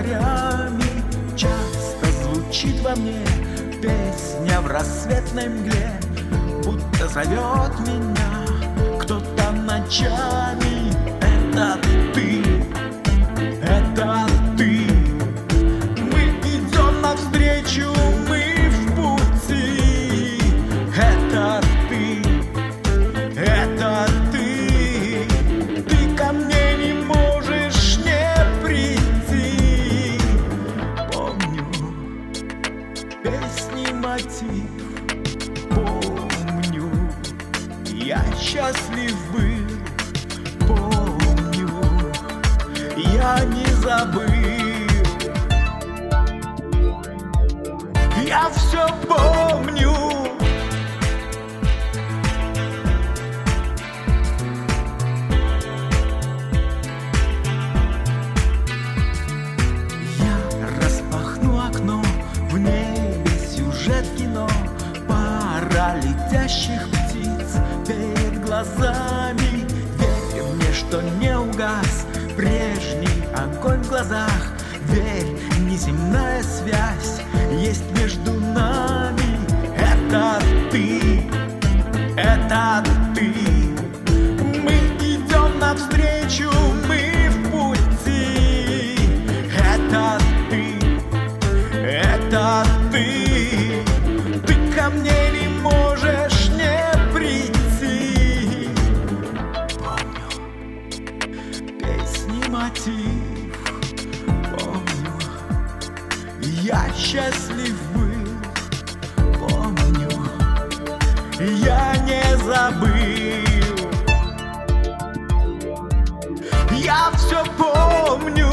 зарями. Часто звучит во мне песня в рассветной мгле, будто зовет меня кто-то ночами. Это ты, это ты. Мы идем навстречу, мы в пути. Это ты, это ты. Ты ко мне не можешь не прийти. Помню песни мотив, помню, я счастлив был, помню, я не забыл. Я все помню. Я распахну окно, в небе сюжет кино, пара летящих птиц перед глазами. Верь мне, что не угас прежний огонь в глазах. Верь, неземная связь есть между нами. Это ты, это ты. Мы идем навстречу, мы в пути. Это ты, это ты. Ты ко мне не можешь не прийти. Помню песни мотив, помню, я счастлив был, помню, я не забыл. Я все помню.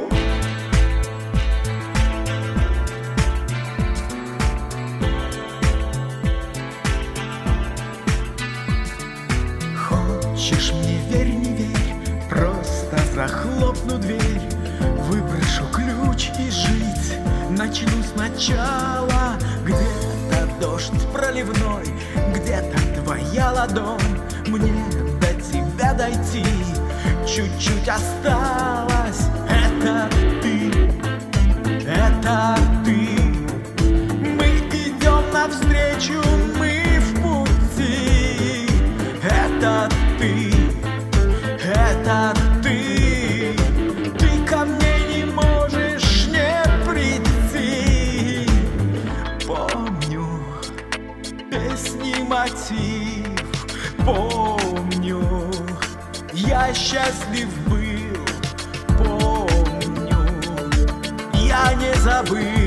Хочешь мне верь, не верь, просто захлопну дверь, выброшу ключ и жить начну сначала. Где-то дождь проливной, где-то твоя ладонь. Мне до тебя дойти чуть-чуть осталось. Это ты, это ты. Мы идем навстречу, мы в пути. Это ты, это ты. Ты ко мне не можешь не прийти. Помню песни мотив, помню, я счастлив был, помню, я не забыл.